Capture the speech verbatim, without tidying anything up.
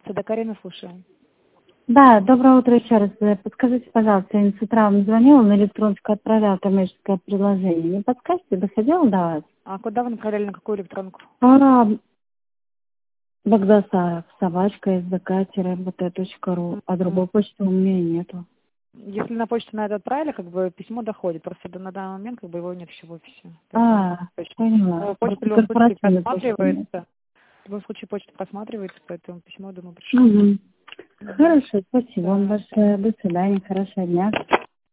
да, Карина, слушаю. Да, доброе утро еще раз. Э, Подскажите, пожалуйста, я с утра вам звонила, на электронку отправляла коммерческое предложение. Не подскажете, доходила до вас? А куда вы направляли, на какую электронку? А, Багдасаров, собачка, сдк-бт.ру, а другой почты у меня нету. Если на почту на это отправили, как бы письмо доходит. Просто до- на данный момент как бы его нет еще в офисе. Поэтому А, точно. поняла. Но почта в Просто любом случае корпоративной почты нет. просматривается. В любом случае почта просматривается, поэтому письмо, думаю, пришло. Угу. Мгм. Хорошо, спасибо вам Да. большое. До свидания, хорошего дня.